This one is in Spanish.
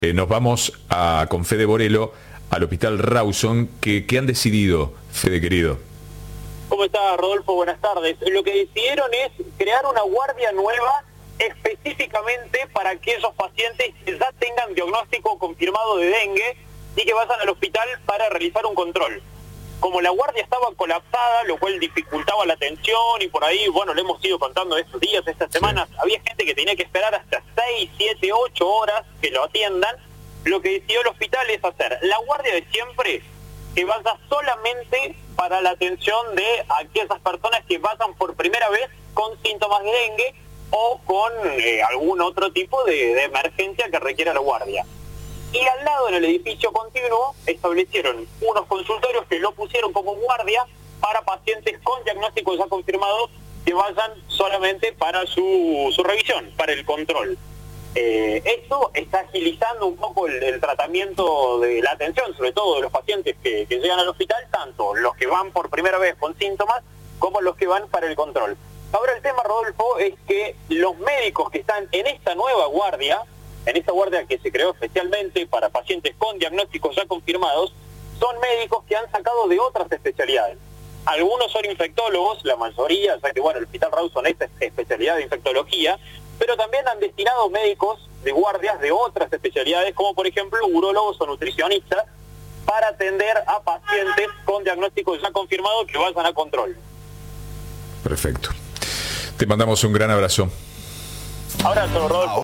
Nos vamos con Fede Borelo al Hospital Rawson. ¿Qué han decidido, Fede querido? ¿Cómo está, Rodolfo? Buenas tardes. Lo que decidieron es crear una guardia nueva específicamente para aquellos pacientes que ya tengan diagnóstico confirmado de dengue y que vayan al hospital para realizar un control. Como la guardia estaba colapsada, lo cual dificultaba la atención y por ahí, bueno, le hemos ido contando estos días, estas semanas, había gente que tenía que esperar hasta 6, 7, 8 horas que lo atiendan. Lo que decidió el hospital es hacer la guardia de siempre, que vaya solamente para la atención de aquellas personas que vayan por primera vez con síntomas de dengue o con algún otro tipo de emergencia que requiera la guardia. Y al lado, en el edificio contiguo, establecieron unos consultorios que lo pusieron como guardia para pacientes con diagnósticos ya confirmados que vayan solamente para su revisión, para el control. Esto está agilizando un poco el tratamiento de la atención, sobre todo de los pacientes que llegan al hospital, tanto los que van por primera vez con síntomas como los que van para el control. Ahora el tema, Rodolfo, es que los médicos que están en esta nueva guardia, en esta guardia que se creó especialmente para pacientes con diagnósticos ya confirmados, son médicos que han sacado de otras especialidades. Algunos son infectólogos, la mayoría, ya que bueno, el Hospital Rawson es especialidad de infectología, pero también han destinado médicos de guardias de otras especialidades, como por ejemplo urólogos o nutricionistas, para atender a pacientes con diagnósticos ya confirmados que vayan a control. Perfecto. Te mandamos un gran abrazo. Abrazo, Rodolfo.